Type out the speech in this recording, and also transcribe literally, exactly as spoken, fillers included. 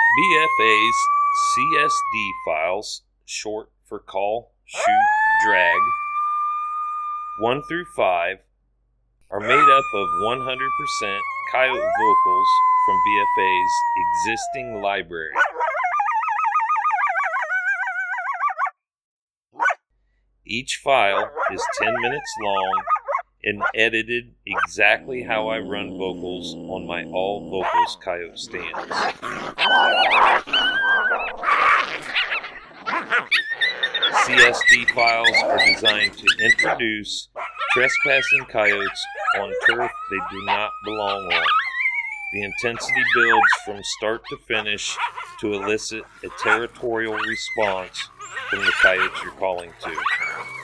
B F A's C S D files, short for call, shoot, drag, one through five, are made up of one hundred percent coyote vocals from B F A's existing library. Each file is ten minutes long and edited exactly how I run vocals on my All Vocals Coyote stands. C S D files are designed to introduce trespassing coyotes on turf they do not belong on. The intensity builds from start to finish to elicit a territorial response from the coyotes you're calling to.